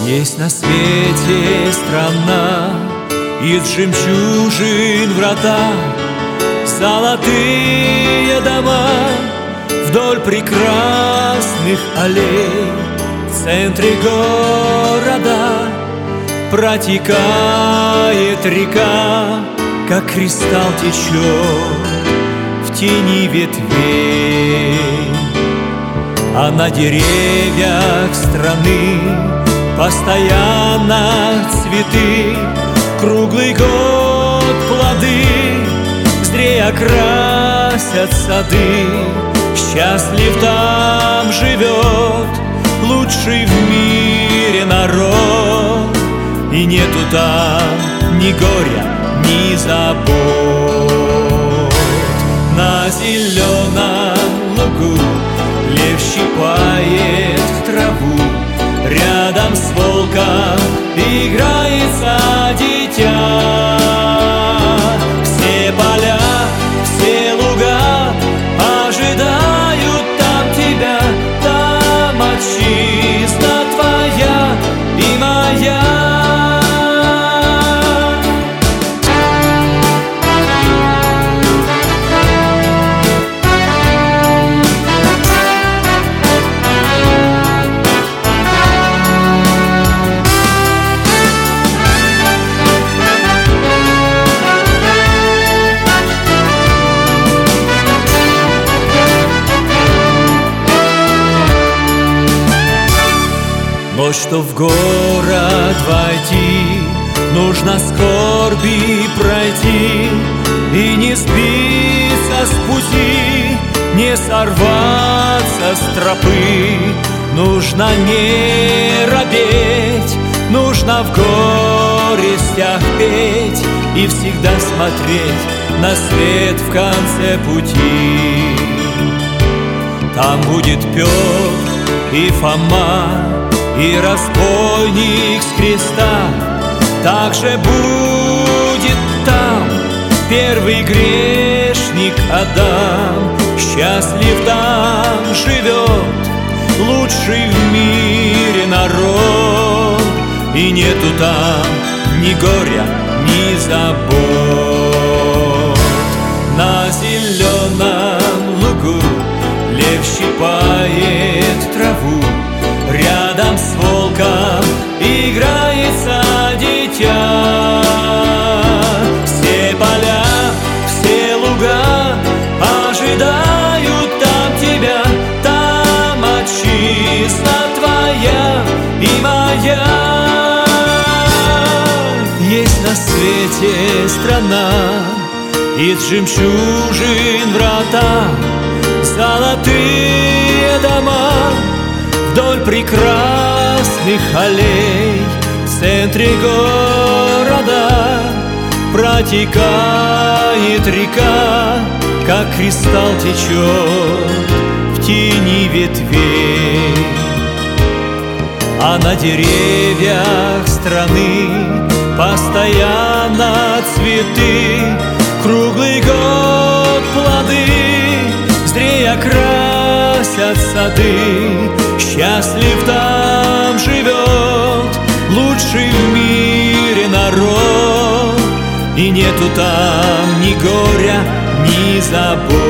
Есть на свете страна, из жемчужин врата, золотые дома вдоль прекрасных аллей. В центре города протекает река, как кристалл течет в тени ветвей. А на деревьях страны постоянно цветы, круглый год плоды зря красят сады. Счастлив там живет лучший в мире народ, и нету там ни горя, ни забот. На зеленом лугу лев щипает траву, рядом с волком играется дитя. Все поля, все луга ожидают там тебя, там отчизна твоя и моя. Но чтоб в город войти, нужно скорби пройти и не сбиться с пути, не сорваться с тропы. Нужно не робеть, нужно в горестях петь и всегда смотреть на свет в конце пути. Там будет Петр и Фома, и разбойник с креста. Также будет там первый грешник Адам. Счастлив там живет лучший в мире народ, и нету там ни горя, ни забот. На зеленом лугу лев щипает траву, рядом с волком играется дитя. Все поля, все луга ожидают там тебя, там отчизна твоя и моя. Есть на свете страна, из жемчужин врата, золотые дома вдоль прекрасных аллей. В центре города протекает река, как кристалл течет в тени ветвей. А на деревьях страны постоянно цветы, круглый год плоды зря красят сады. Счастлив там живет лучший в мире народ, и нету там ни горя, ни забот.